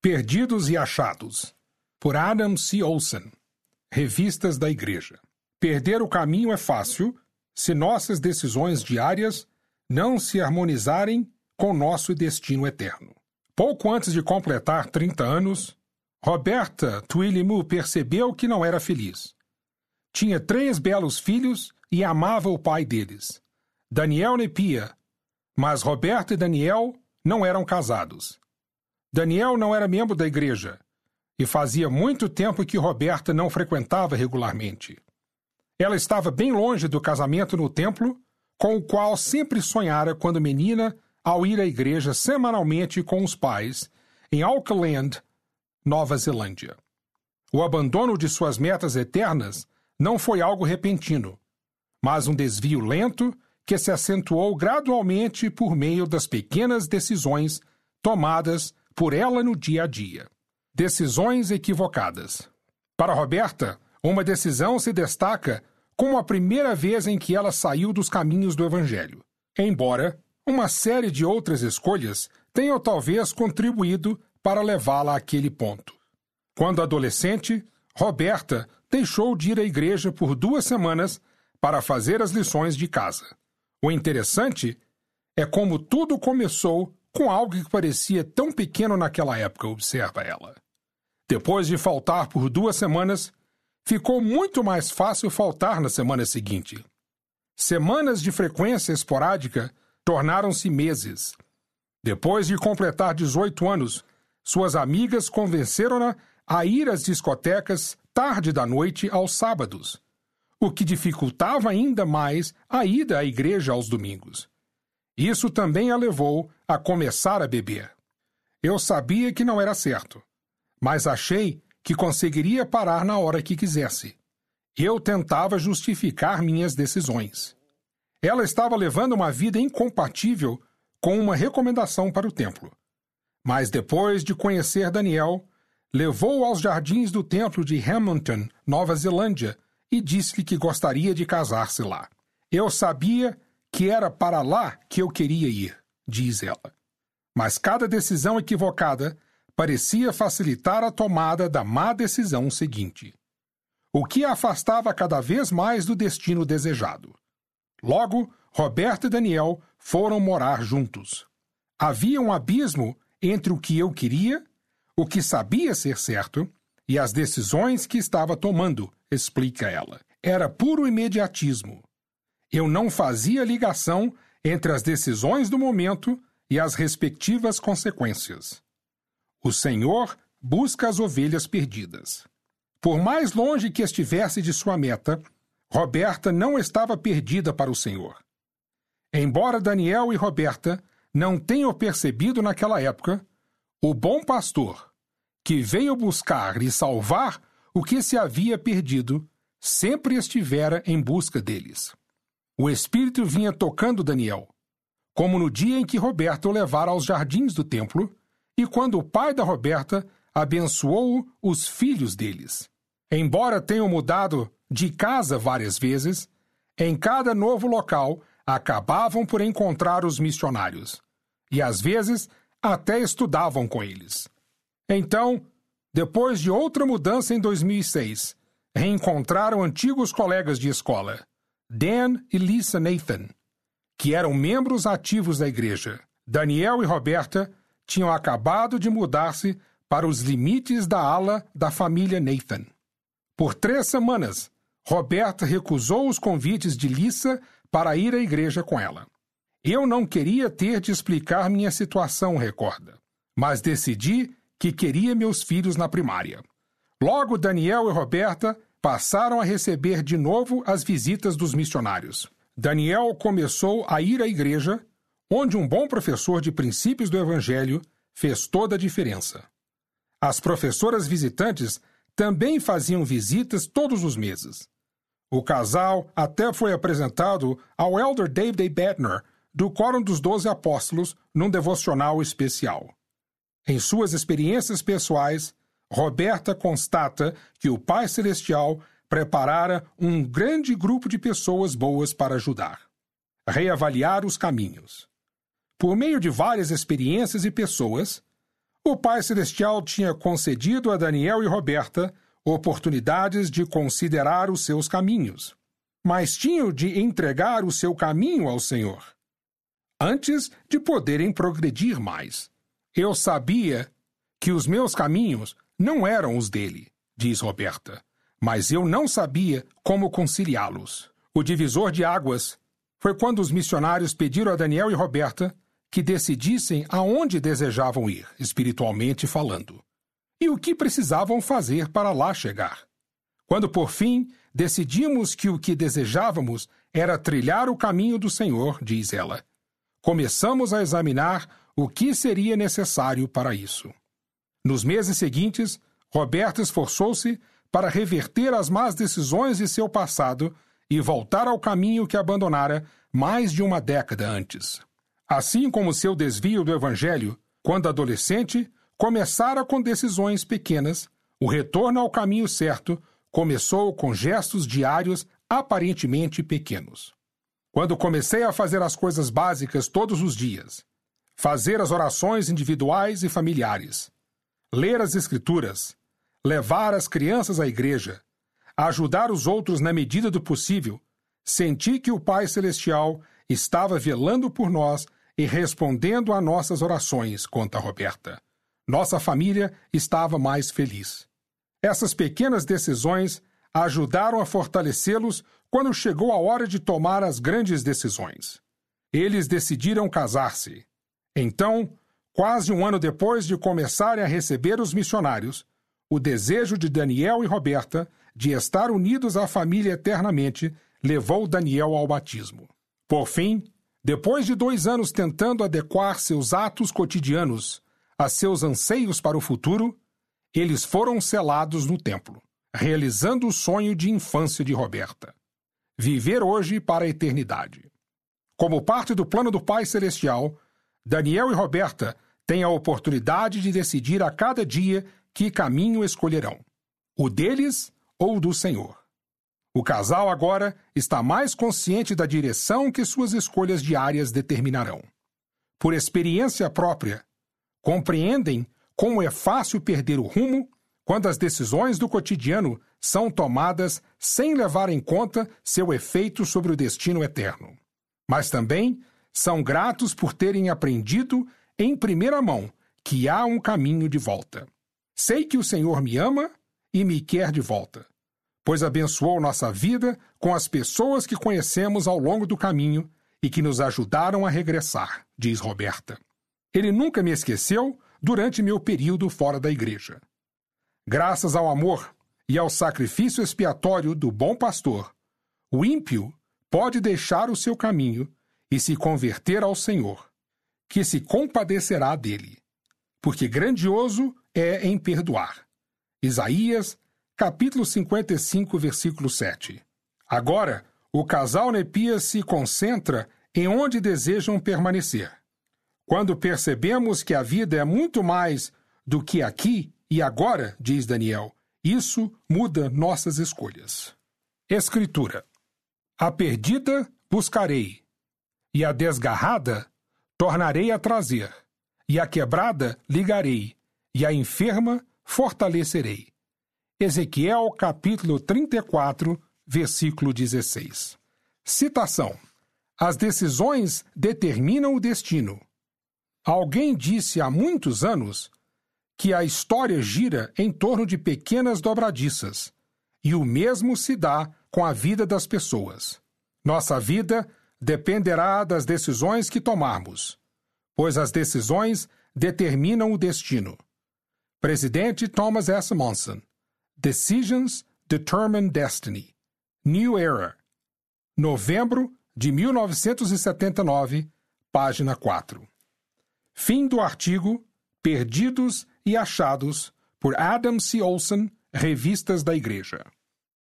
Perdidos e Achados, por Adam C. Olson. Revistas da Igreja. Perder o caminho é fácil se nossas decisões diárias não se harmonizarem com nosso destino eterno. Pouco antes de completar 30 anos, Roberta Twillimoo percebeu que não era feliz. Tinha 3 belos filhos e amava o pai deles, Daniel Nepia, mas Roberta e Daniel não eram casados. Daniel não era membro da igreja e fazia muito tempo que Roberta não frequentava regularmente. Ela estava bem longe do casamento no templo, com o qual sempre sonhara quando menina ao ir à igreja semanalmente com os pais em Auckland, Nova Zelândia. O abandono de suas metas eternas não foi algo repentino, mas um desvio lento que se acentuou gradualmente por meio das pequenas decisões tomadas por ela no dia a dia. Decisões equivocadas. Para Roberta, uma decisão se destaca como a primeira vez em que ela saiu dos caminhos do Evangelho, embora uma série de outras escolhas tenham talvez contribuído para levá-la àquele ponto. Quando adolescente, Roberta deixou de ir à igreja por 2 semanas para fazer as lições de casa. O interessante é como tudo começou com algo que parecia tão pequeno naquela época, observa ela. Depois de faltar por 2 semanas, ficou muito mais fácil faltar na semana seguinte. Semanas de frequência esporádica tornaram-se meses. Depois de completar 18 anos, suas amigas convenceram-na a ir às discotecas tarde da noite aos sábados, o que dificultava ainda mais a ida à igreja aos domingos. Isso também a levou a começar a beber. Eu sabia que não era certo, mas achei que conseguiria parar na hora que quisesse. Eu tentava justificar minhas decisões. Ela estava levando uma vida incompatível com uma recomendação para o templo. Mas depois de conhecer Daniel, levou-o aos jardins do templo de Hamilton, Nova Zelândia, e disse-lhe que gostaria de casar-se lá. Eu sabia que era para lá que eu queria ir, diz ela. Mas cada decisão equivocada parecia facilitar a tomada da má decisão seguinte, o que a afastava cada vez mais do destino desejado. Logo, Roberta e Daniel foram morar juntos. Havia um abismo entre o que eu queria, o que sabia ser certo, e as decisões que estava tomando, explica ela. Era puro imediatismo. Eu não fazia ligação entre as decisões do momento e as respectivas consequências. O Senhor busca as ovelhas perdidas. Por mais longe que estivesse de sua meta, Roberta não estava perdida para o Senhor. Embora Daniel e Roberta não tenham percebido naquela época, o bom pastor, que veio buscar e salvar o que se havia perdido, sempre estivera em busca deles. O Espírito vinha tocando Daniel, como no dia em que Roberta o levara aos jardins do templo e quando o pai da Roberta abençoou os filhos deles. Embora tenham mudado de casa várias vezes, em cada novo local acabavam por encontrar os missionários, e às vezes até estudavam com eles. Então, depois de outra mudança em 2006, reencontraram antigos colegas de escola, Dan e Lisa Nathan, que eram membros ativos da igreja. Daniel e Roberta tinham acabado de mudar-se para os limites da ala da família Nathan. Por 3 semanas, Roberta recusou os convites de Lisa para ir à igreja com ela. Eu não queria ter de explicar minha situação, recorda, mas decidi que queria meus filhos na primária. Logo, Daniel e Roberta passaram a receber de novo as visitas dos missionários. Daniel começou a ir à igreja, onde um bom professor de princípios do Evangelho fez toda a diferença. As professoras visitantes também faziam visitas todos os meses. O casal até foi apresentado ao Elder David A. Bettner, do Quórum dos 12 Apóstolos, num devocional especial. Em suas experiências pessoais, Roberta constata que o Pai Celestial preparara um grande grupo de pessoas boas para ajudar. Reavaliar os caminhos. Por meio de várias experiências e pessoas, O Pai Celestial tinha concedido a Daniel e Roberta oportunidades de considerar os seus caminhos, mas tinham de entregar o seu caminho ao Senhor, antes de poderem progredir mais. Eu sabia que os meus caminhos não eram os dele, diz Roberta, mas eu não sabia como conciliá-los. O divisor de águas foi quando os missionários pediram a Daniel e Roberta que decidissem aonde desejavam ir, espiritualmente falando, e o que precisavam fazer para lá chegar. Quando, por fim, decidimos que o que desejávamos era trilhar o caminho do Senhor, diz ela, começamos a examinar o que seria necessário para isso. Nos meses seguintes, Roberta esforçou-se para reverter as más decisões de seu passado e voltar ao caminho que abandonara mais de uma década antes. Assim como seu desvio do Evangelho, quando adolescente, começara com decisões pequenas, o retorno ao caminho certo começou com gestos diários aparentemente pequenos. Quando comecei a fazer as coisas básicas todos os dias, fazer as orações individuais e familiares, ler as Escrituras, levar as crianças à igreja, ajudar os outros na medida do possível, senti que o Pai Celestial estava velando por nós e respondendo a nossas orações, conta Roberta. Nossa família estava mais feliz. Essas pequenas decisões ajudaram a fortalecê-los quando chegou a hora de tomar as grandes decisões. Eles decidiram casar-se. Então, quase um ano depois de começarem a receber os missionários, o desejo de Daniel e Roberta de estar unidos à família eternamente levou Daniel ao batismo. Por fim, depois de 2 anos tentando adequar seus atos cotidianos a seus anseios para o futuro, eles foram selados no templo, realizando o sonho de infância de Roberta. Viver hoje para a eternidade. Como parte do plano do Pai Celestial, Daniel e Roberta têm a oportunidade de decidir a cada dia que caminho escolherão, o deles ou do Senhor. O casal agora está mais consciente da direção que suas escolhas diárias determinarão. Por experiência própria, compreendem como é fácil perder o rumo quando as decisões do cotidiano são tomadas sem levar em conta seu efeito sobre o destino eterno. Mas também são gratos por terem aprendido em primeira mão que há um caminho de volta. Sei que o Senhor me ama e me quer de volta, pois abençoou nossa vida com as pessoas que conhecemos ao longo do caminho e que nos ajudaram a regressar, diz Roberta. Ele nunca me esqueceu durante meu período fora da igreja. Graças ao amor e ao sacrifício expiatório do bom pastor, o ímpio pode deixar o seu caminho e se converter ao Senhor, que se compadecerá dele, porque grandioso é em perdoar. Isaías, capítulo 55, versículo 7. Agora, o casal Nepias se concentra em onde desejam permanecer. Quando percebemos que a vida é muito mais do que aqui e agora, diz Daniel, isso muda nossas escolhas. Escritura. A perdida buscarei, e a desgarrada tornarei a trazer, e a quebrada ligarei, e a enferma fortalecerei. Ezequiel, capítulo 34, versículo 16. Citação. As decisões determinam o destino. Alguém disse há muitos anos que a história gira em torno de pequenas dobradiças, e o mesmo se dá com a vida das pessoas. Nossa vida dependerá das decisões que tomarmos, pois as decisões determinam o destino. Presidente Thomas S. Monson. Decisions Determine Destiny. New Era. Novembro de 1979, página 4. Fim do artigo Perdidos e Achados, por Adam C. Olson, Revistas da Igreja.